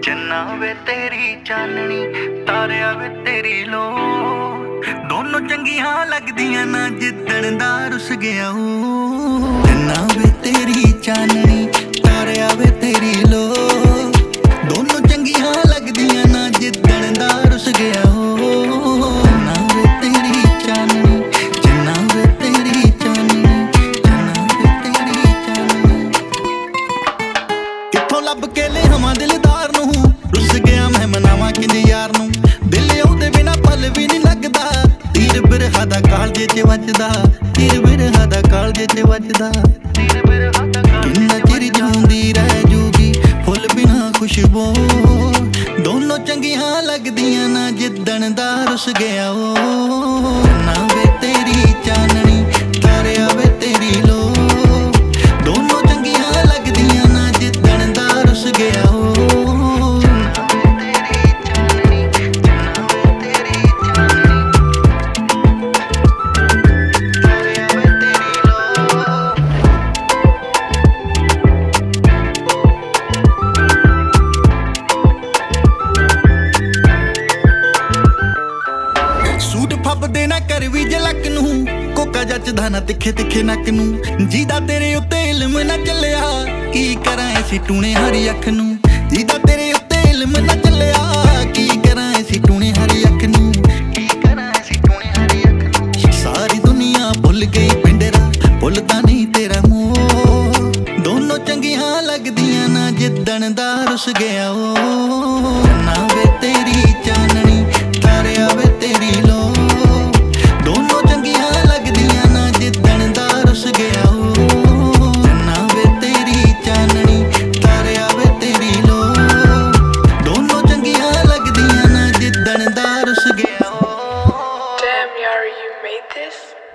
चन्ना वे तेरी चाननी तारिया वे तेरी लो दोनों चंगियां लगदियां ना जिद्दन दा रुस गया हूँ। चन्ना वे तेरी चाननी तारिया वे तेरी लो दोनों चंगियां लगदियां ना जिद्दन दा रुस गया हूँ। चन्ना वे तेरी चाननी चन्ना वे तेरी चाननी चन्ना वे तेरी चाननी किथों लब के ले हमां दिलदार नूं रुस गया मैं मनावा किंज यार नूं दिल ओहदे बिना पल भी नहीं लगदा तीर बिरहा दा कालजे च वजदा तीर बिरहा दा कालजे च वजदा किन्ना चिर जाऊंदी रह जूगी फुल बिना खुशबू दोनों चंगियां लगदियां ना जिद्दन दा रुस गया ओ। चन्ना वे तेरी चाननी तारिया वे तेरी लो दोनों चंगियां लगदियां ना जिद्दन दा रुस गया ओ। सूट फबदे ना कर भी जलक नूं कोका जचदा ना तिखे तिखे नक नूं जीदा तेरे उत्ते इल्म ना चलिया की करां ऐसी टूने हरी अख नूं जीदा तेरे उत्ते इल्म ना चलिया की करां ऐसी टूने हरी अख नूं की करां ऐसी टूने हरी अख नूं सारी दुनिया भुल गई पिंडरा भुलदा नहीं तेरा मोह दोनों चंगियां लगदियां ना जिद्दन दा रुस गया ओ। चन्ना वे तेरी चाननी तारिया वे तेरी लो दोनों चंगियां लगदियां ना जिद्दन दा रुस गया ओ। चन्ना वे तेरी चाननी तारिया वे तेरी लो दोनों चंगियां लगदियां ना जिद्दन दा रुस गया ओ। Damn, Yari, you made this?